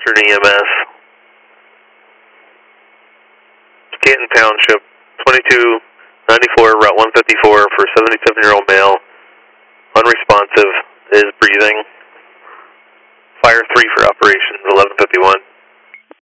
Western EMS. Canton Township, 2294, Route 154 for 77-year-old male. Unresponsive, is breathing. Fire 3 for operations, 1151.